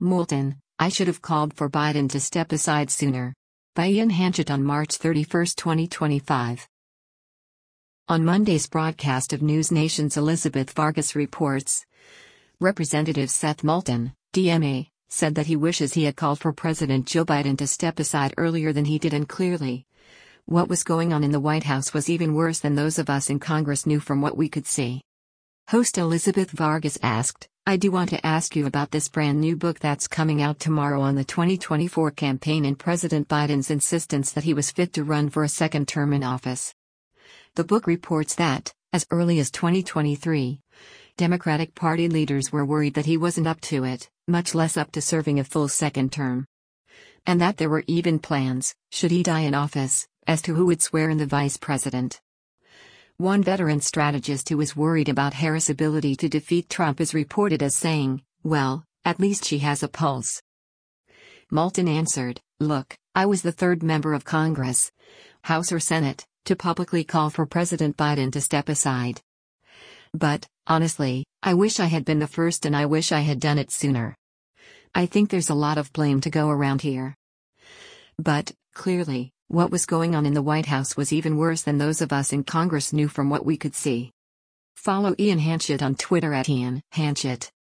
Moulton, I should have called for Biden to step aside sooner. By Ian Hanchett on March 31, 2025. On Monday's broadcast of News Nation's Elizabeth Vargas reports, Representative Seth Moulton, DMA, said that he wishes he had called for President Joe Biden to step aside earlier than he did, and clearly, what was going on in the White House was even worse than those of us in Congress knew from what we could see. Host Elizabeth Vargas asked, I do want to ask you about this brand new book that's coming out tomorrow on the 2024 campaign and President Biden's insistence that he was fit to run for a second term in office. The book reports that, as early as 2023, Democratic Party leaders were worried that he wasn't up to it, much less up to serving a full second term. And that there were even plans, should he die in office, as to who would swear in the vice president. One veteran strategist who was worried about Harris' ability to defeat Trump is reported as saying, well, at least she has a pulse. Moulton answered, look, I was the third member of Congress, House or Senate, to publicly call for President Biden to step aside. But, honestly, I wish I had been the first, and I wish I had done it sooner. I think there's a lot of blame to go around here. But, clearly, what was going on in the White House was even worse than those of us in Congress knew from what we could see. Follow Ian Hanchett on Twitter at Ian Hanchett.